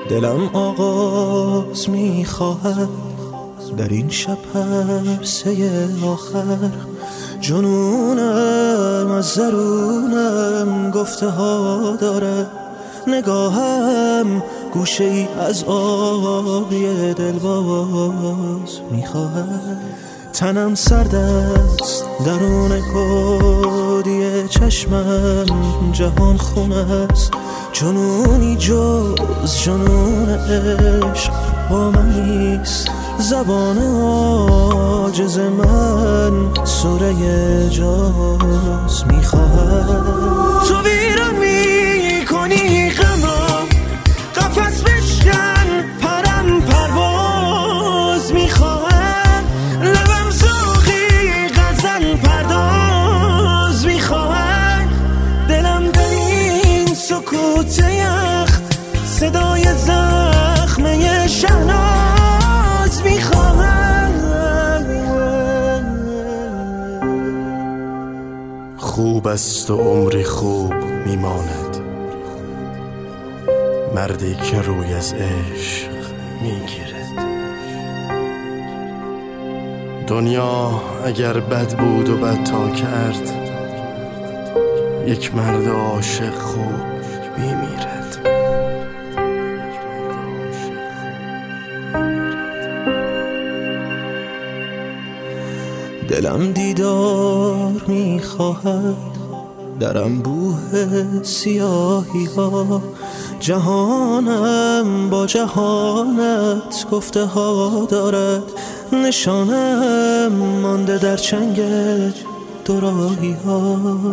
دلم آغاز میخواهد در این شب حبسه آخر، جنونم از درونم گفته ها داره، نگاهم گوشه ای از آبی دلباز میخواهد. تنم سرد است درون کودی چشمم جهان خون است، جنونی جز جنون عشق با من نیست، زبان عاجز من سوره جاز میخواهد. تو ویران میکنی غمم، قفس بشکن پرم پرواز میخواهد، لبم زوغی غزل پرداز میخواهد، دلم در این سکوت یخ صدای زخمه شهناز میخواهد. خوب است و عمری خوب میماند، مردی که روی از عشق میگیرد. دنیا اگر بد بود و بد تا کرد، یک مرد عاشق خوب میمیرد. دلم دیدار میخواهد در انبوه سیاهی ها، جهانم با جهانت گفته ها دارد، نشانم مانده در چنگ دوراهی ها.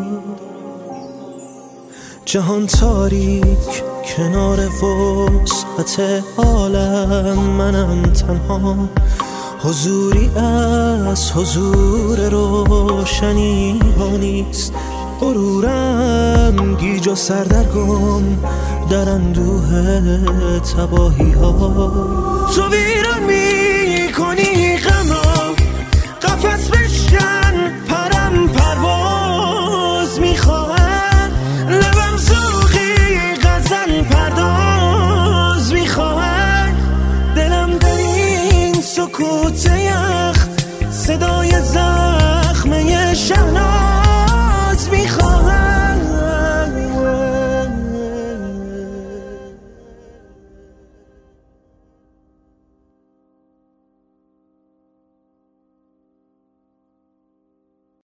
جهان تاریک کنار وسعت عالم، منم تنها، حضوری از حضور روشنی ها نیست، غرورم گیج و سردرگم در اندوه تباهی ها. تو ویران میکنی غمم، قفس بشکن پرم پرواز میخواهد، لبم زوغی غزل پرداز میخواهد، دلم در این سکوت یخ صدای زخمه شهناز